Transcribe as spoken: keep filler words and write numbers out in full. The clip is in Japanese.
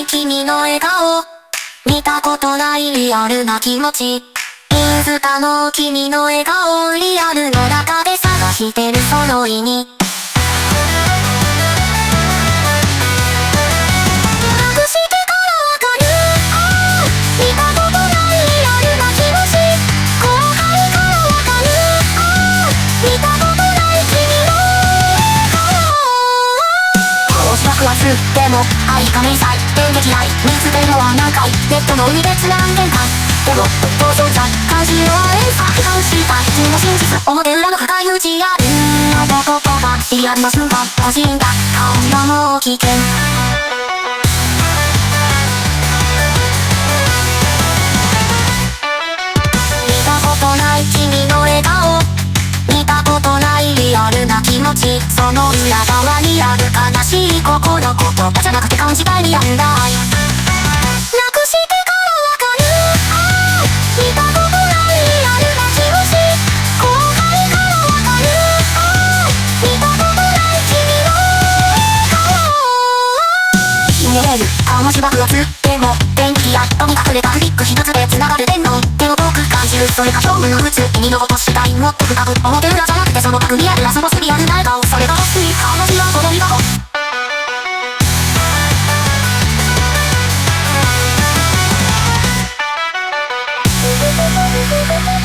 君の笑顔、見たことないリアルな気持ち。インスタの君の笑顔、リアルの中で探してるその意味。でも愛が迷彩演劇来見つけるのは何回ネットの海でつなん限界でも登場者感じるは連鎖批判した普通の真実表裏の深い内あるあの言葉リアルな瞬間欲しいんだ顔がもう危険見たことない君の笑顔見たことないリアルな気持ちその裏側にある悲しい心言葉じゃなくて感じたいリアルな愛なくしてからわかるああ見たことないリアルな気持ち後悔からわかるああ見たことない君の笑顔見える顔し爆発でも電気やっとに隠れたフリック一つで繋がる電脳手を遠く感じるそれが表面の普通意味のことしたいもっと深く表裏じゃなくてその核リアルラスボスリアルな笑顔それが欲しい話はこの身が欲